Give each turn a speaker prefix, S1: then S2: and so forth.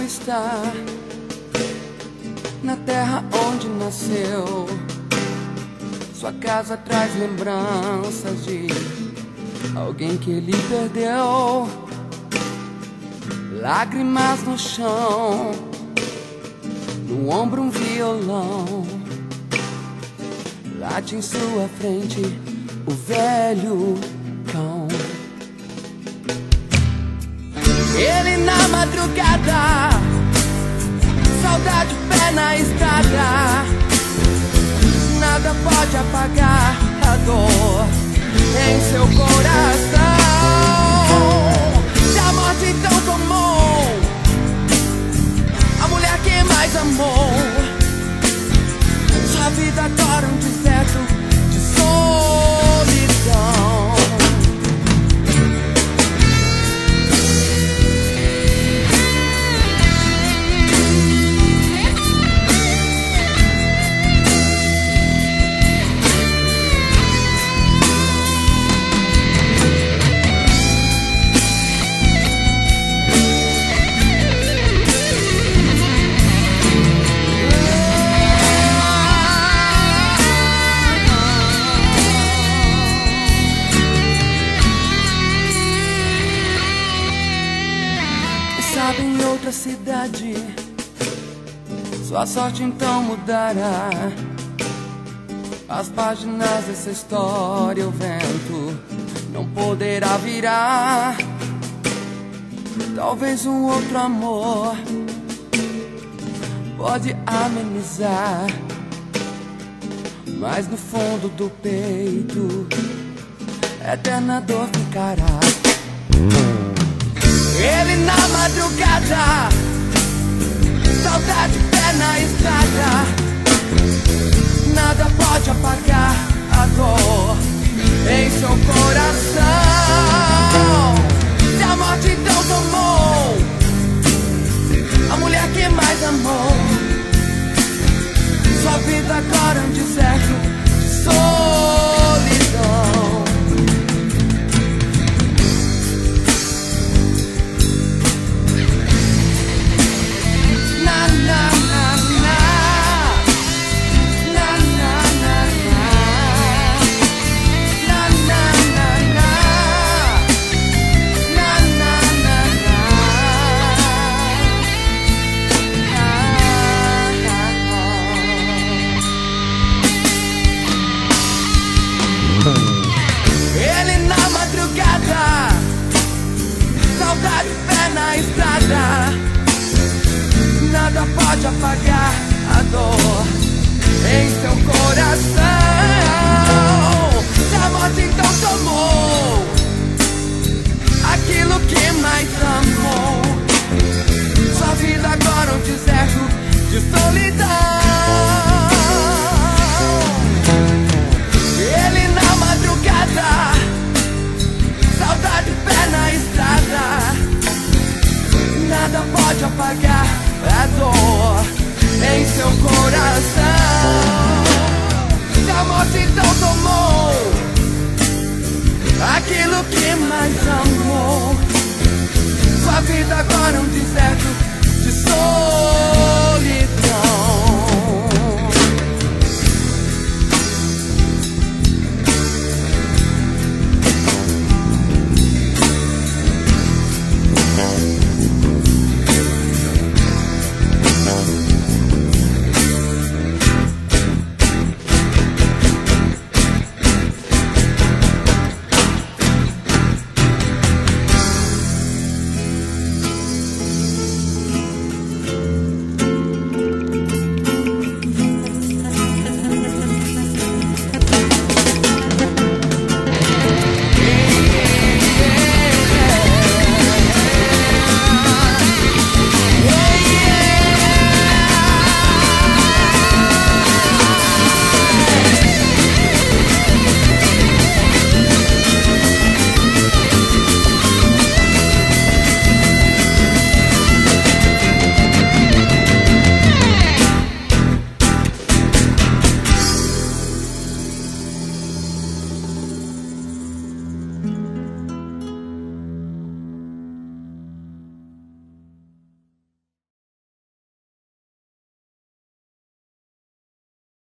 S1: está na terra onde nasceu. Sua casa traz lembranças de alguém que ele perdeu. Lágrimas no chão, no ombro um violão. Late em sua frente o velho cão. Ele na madrugada, saudade, pé na estrada. Nada pode apagar a dor em seu coração. Se a morte então tomou a mulher que mais amou, sua vida agora um deserto de solidão. Em outra cidade, sua sorte então mudará. As páginas dessa história o vento não poderá virar. Talvez um outro amor pode amenizar, mas no fundo do peito eterna dor ficará. Ele na madrugada, saudade, pé na estrada. Nada pode apagar a dor em seu coração. Se a morte então tomou a mulher que mais amou, sua vida agora é um deserto de solidão. Ele na madrugada, saudade, pé na estrada. Nada pode apagar a dor em seu coração. Se a morte então tomou aquilo que mais amou, sua vida agora é um deserto de solidão. Ele na madrugada, saudade, pé na estrada. Nada pode apagar a dor em seu coração. Se a morte então tomou aquilo que mais amou, sua vida agora é um deserto